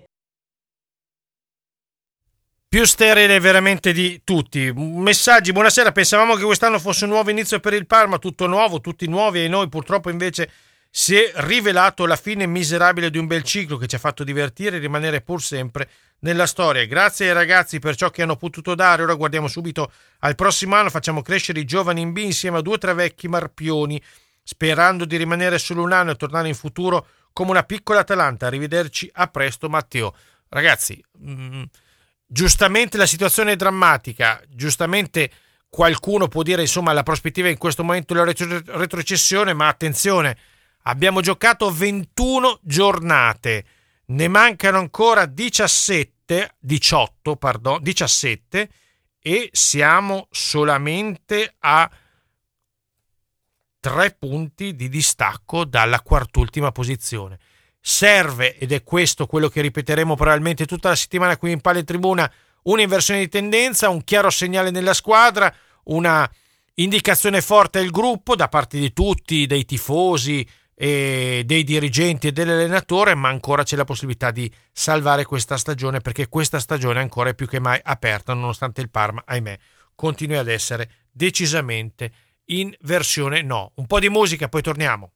Più sterile veramente di tutti. Messaggi, buonasera, pensavamo che quest'anno fosse un nuovo inizio per il Parma, tutto nuovo, tutti nuovi, e noi purtroppo invece si è rivelato la fine miserabile di un bel ciclo che ci ha fatto divertire e rimanere pur sempre nella storia. Grazie ai ragazzi per ciò che hanno potuto dare. Ora guardiamo subito al prossimo anno, facciamo crescere i giovani in B insieme a due o tre vecchi marpioni, sperando di rimanere solo un anno e tornare in futuro come una piccola Atalanta. Arrivederci, a presto Matteo. Ragazzi, mh, giustamente la situazione è drammatica, giustamente qualcuno può dire insomma la prospettiva in questo momento è la retro- retrocessione, ma attenzione, abbiamo giocato ventuno giornate, ne mancano ancora diciassette, diciotto, pardon, diciassette, e siamo solamente a tre punti di distacco dalla quart'ultima posizione. Serve, ed è questo quello che ripeteremo probabilmente tutta la settimana qui in Palla in Tribuna, un'inversione di tendenza, un chiaro segnale nella squadra, una indicazione forte al gruppo da parte di tutti, dei tifosi e dei dirigenti e dell'allenatore, ma ancora c'è la possibilità di salvare questa stagione, perché questa stagione ancora è più che mai aperta, nonostante il Parma, ahimè, continui ad essere decisamente in versione no. Un po' di musica, poi torniamo.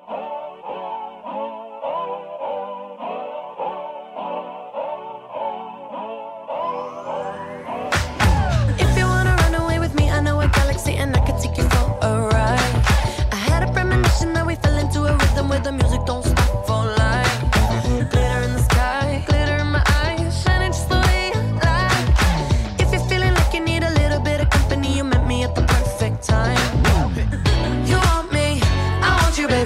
The music don't stop for life. Glitter in the sky, glitter in my eyes, shining just the way I like. If you're feeling like you need a little bit of company, you met me at the perfect time. You want me, I want you, baby.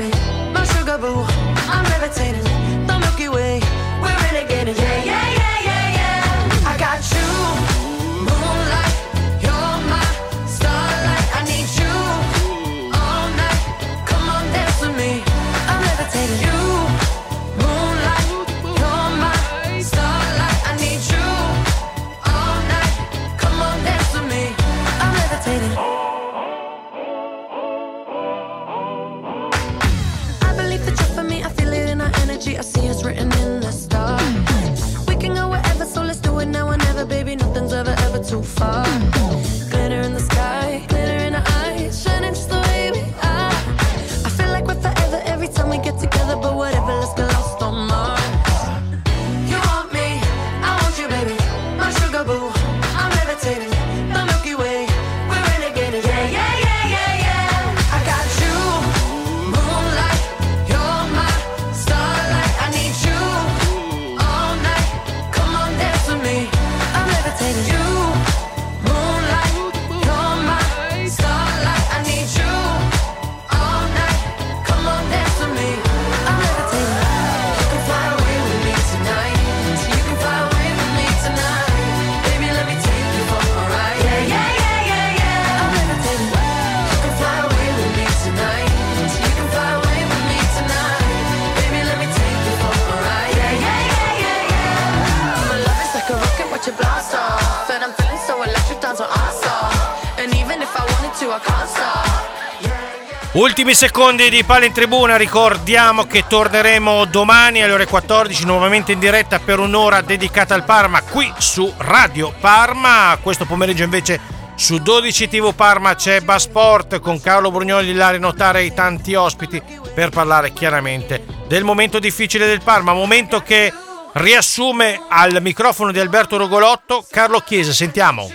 was written in the stars. We can go wherever, so let's do it now or never, baby. Nothing's ever, ever too far. Glitter in the sky, glitter in our eyes, shining just the way we are. I feel like we're forever every time we get together, but whatever, let's get lost on Mars. You want me, I want you, baby, my sugar boo. I'm levitating, the Milky Way, we're renegading, yeah, yeah, yeah, yeah, yeah. I got you, moonlight, you're my starlight. I need you all night, come on, dance with me. I'm levitating, you, moonlight, you're my starlight. I need you all night, come on, dance with me. I'm levitating. You can fly away with me tonight. You can fly away with me tonight. Baby, let me take you for a ride. Yeah, yeah, yeah, yeah, yeah. I'm levitating. You can fly away with me tonight. You can fly away with me tonight. Baby, let me take you for a ride. Yeah, yeah, yeah, yeah, yeah. My love is like a rocket, watch it blast off. And I'm feeling so electric, dance on our song. And even if I wanted to, I can't stop. Ultimi secondi di Palla in Tribuna, ricordiamo che torneremo domani alle ore quattordici nuovamente in diretta per un'ora dedicata al Parma qui su Radio Parma. Questo pomeriggio invece su dodici tivù Parma c'è Basport con Carlo Brugnoli, Ilaria Notare e tanti ospiti per parlare chiaramente del momento difficile del Parma, momento che riassume al microfono di Alberto Rogolotto Carlo Chiesa. Sentiamo.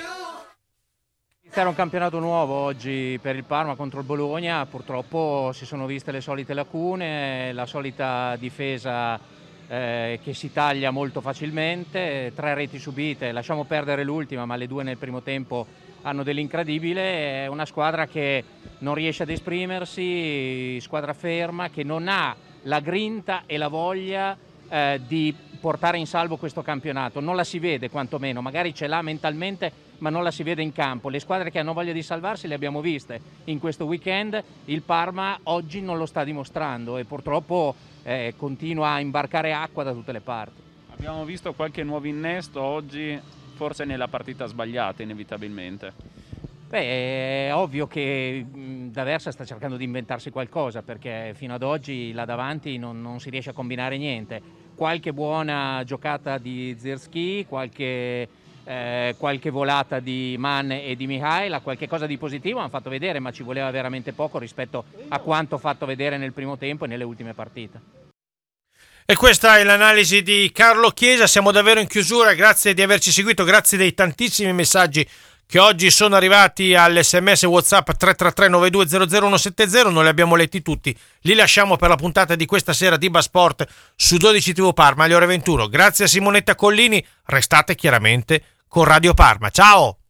Era un campionato nuovo oggi per il Parma contro il Bologna, purtroppo si sono viste le solite lacune, la solita difesa eh, che si taglia molto facilmente, tre reti subite, lasciamo perdere l'ultima, ma le due nel primo tempo hanno dell'incredibile. È una squadra che non riesce ad esprimersi, squadra ferma, che non ha la grinta e la voglia eh, di portare in salvo questo campionato, non la si vede quantomeno, magari ce l'ha mentalmente ma non la si vede in campo. Le squadre che hanno voglia di salvarsi le abbiamo viste in questo weekend, il Parma oggi non lo sta dimostrando e purtroppo eh, continua a imbarcare acqua da tutte le parti. Abbiamo visto qualche nuovo innesto oggi, forse nella partita sbagliata inevitabilmente. Beh, è ovvio che D'Aversa sta cercando di inventarsi qualcosa, perché fino ad oggi là davanti non, non si riesce a combinare niente. Qualche buona giocata di Zerski, qualche... Eh, qualche volata di Mann e di Mihail, qualche cosa di positivo hanno fatto vedere, ma ci voleva veramente poco rispetto a quanto fatto vedere nel primo tempo e nelle ultime partite. E questa è l'analisi di Carlo Chiesa. Siamo davvero in chiusura, grazie di averci seguito, grazie dei tantissimi messaggi che oggi sono arrivati all'S M S WhatsApp tre tre tre nove due zero zero uno sette zero, non li abbiamo letti tutti, li lasciamo per la puntata di questa sera di Basport su dodici tivù Parma alle ore ventuno. Grazie a Simonetta Collini, restate chiaramente con Radio Parma. Ciao!